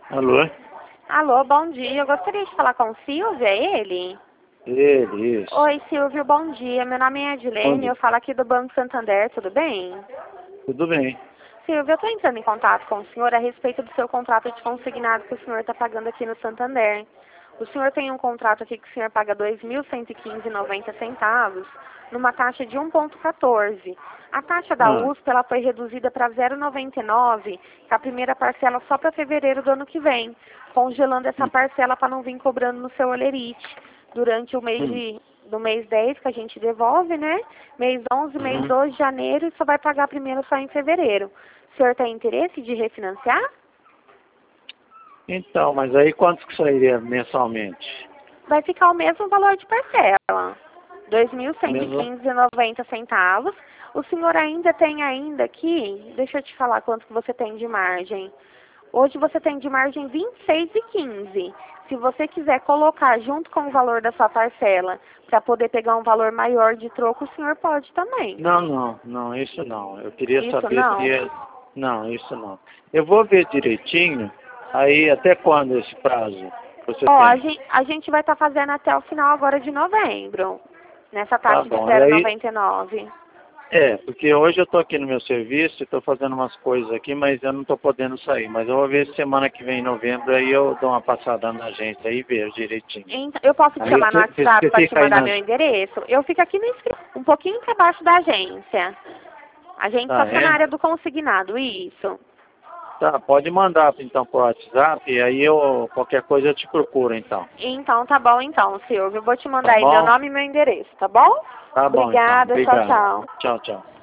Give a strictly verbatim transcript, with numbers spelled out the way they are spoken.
Alô? Alô, bom dia. Eu gostaria de falar com o Silvio, é ele? Ele, isso. Oi, Silvio, bom dia. Meu nome é Edilene, eu falo aqui do Banco Santander, tudo bem? Tudo bem. Silvio, eu estou entrando em contato com o senhor a respeito do seu contrato de consignado que o senhor está pagando aqui no Santander. O senhor tem um contrato aqui que o senhor paga dois mil cento e quinze reais e noventa centavos numa taxa de um vírgula quatorze. A taxa da Ah, U S P ela foi reduzida para zero vírgula noventa e nove, que é a primeira parcela só para fevereiro do ano que vem, congelando essa hum, parcela para não vir cobrando no seu olerite durante o mês hum, de do mês dez que a gente devolve, né? Mês onze, mês uhum. doze de janeiro e só vai pagar primeiro só em fevereiro. O senhor tem interesse de refinanciar? Então, mas aí quanto que sairia mensalmente? Vai ficar o mesmo valor de parcela, dois mil cento e Mesmo? quinze reais e noventa centavos. O senhor ainda tem ainda aqui, deixa eu te falar quanto que você tem de margem. Hoje você tem de margem vinte e seis reais e quinze centavos. Se você quiser colocar junto com o valor da sua parcela para poder pegar um valor maior de troco, o senhor pode também. Não, não, não, isso não. Eu queria Isso saber se não? é... Não, isso não. Eu vou ver direitinho, aí até quando esse prazo você Ó, a tem? gente, a gente vai estar fazendo até o final agora de novembro, nessa Tá taxa de bom, e zero vírgula aí... noventa e nove. É, porque hoje eu estou aqui no meu serviço, estou fazendo umas coisas aqui, mas eu não estou podendo sair. Mas eu vou ver semana que vem, em novembro, aí eu dou uma passada na agência aí e vejo direitinho. Então, eu posso te Aí chamar no você WhatsApp você para te fica aí mandar nas... meu endereço? Eu fico aqui no escritório, um pouquinho para baixo da agência. A gente Tá, só fica na é? área do consignado, isso. Tá, pode mandar então pro WhatsApp, e aí eu, qualquer coisa eu te procuro então. Então, tá bom então, Silvio. Eu vou te Tá mandar aí meu bom? nome e meu endereço, tá bom? Tá bom então, Obrigada, tchau, obrigado. tchau. Tchau, tchau.